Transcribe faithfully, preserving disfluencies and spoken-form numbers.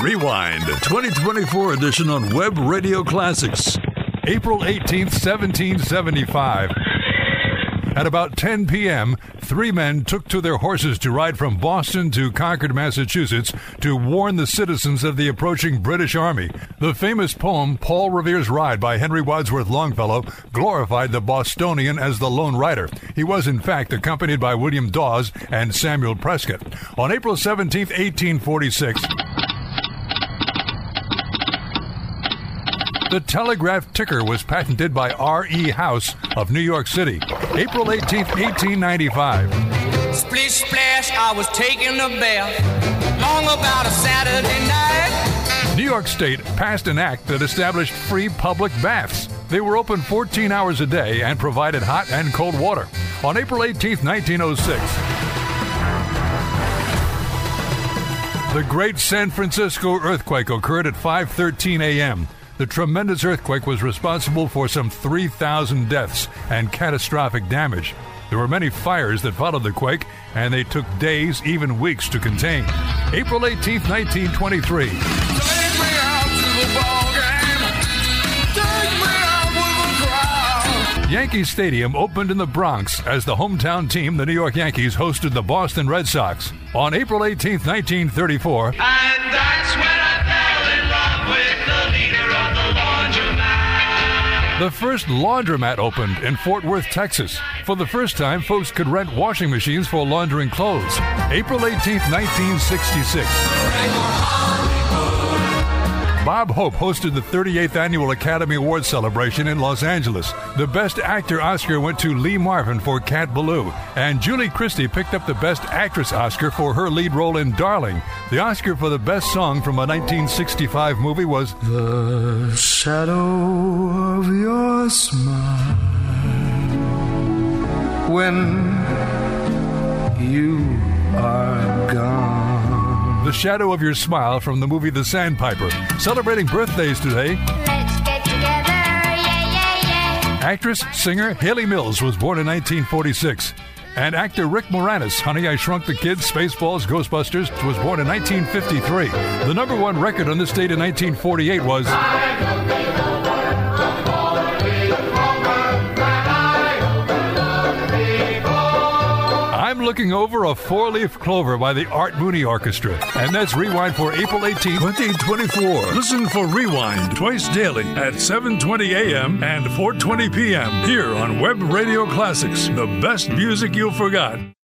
Rewind, twenty twenty-four edition on Web Radio Classics. April eighteenth, seventeen seventy-five. At about ten p.m., three men took to their horses to ride from Boston to Concord, Massachusetts, to warn the citizens of the approaching British Army. The famous poem, Paul Revere's Ride by Henry Wadsworth Longfellow, glorified the Bostonian as the lone rider. He was, in fact, accompanied by William Dawes and Samuel Prescott. On April seventeenth, eighteen forty-six... the telegraph ticker was patented by R E House of New York City. April eighteenth, eighteen ninety-five. Splish splash, I was taking a bath, long about a Saturday night. New York State passed an act that established free public baths. They were open fourteen hours a day and provided hot and cold water. On April eighteenth, nineteen oh six. The Great San Francisco earthquake occurred at five thirteen a.m. The tremendous earthquake was responsible for some three thousand deaths and catastrophic damage. There were many fires that followed the quake, and they took days, even weeks, to contain. April eighteenth, nineteen twenty-three. Take me out to the ball game. Take me out with the crowd. Yankee Stadium opened in the Bronx as the hometown team, the New York Yankees, hosted the Boston Red Sox. On April eighteenth, nineteen thirty-four... And that's when I fell in love with the leader of the laundromat. The first laundromat opened in Fort Worth, Texas. For the first time, folks could rent washing machines for laundering clothes. April eighteenth, nineteen sixty-six. Bob Hope hosted the thirty-eighth Annual Academy Awards celebration in Los Angeles. The Best Actor Oscar went to Lee Marvin for Cat Ballou, and Julie Christie picked up the Best Actress Oscar for her lead role in Darling. The Oscar for the Best Song from a nineteen sixty-five movie was The Shadow of Your Smile When You Are Gone. The Shadow of Your Smile from the movie The Sandpiper. Celebrating birthdays today. Let's get together, yeah, yeah, yeah. Actress, singer Hayley Mills was born in nineteen forty-six. And actor Rick Moranis, Honey, I Shrunk the Kids, Spaceballs, Ghostbusters, was born in nineteen fifty-three. The number one record on this date in nineteen forty-eight was... I'm Looking Over a Four-Leaf Clover by the Art Mooney Orchestra. And that's Rewind for April eighteenth, twenty twenty-four. Listen for Rewind twice daily at seven twenty a.m. and four twenty p.m. here on Web Radio Classics, the best music you forgot.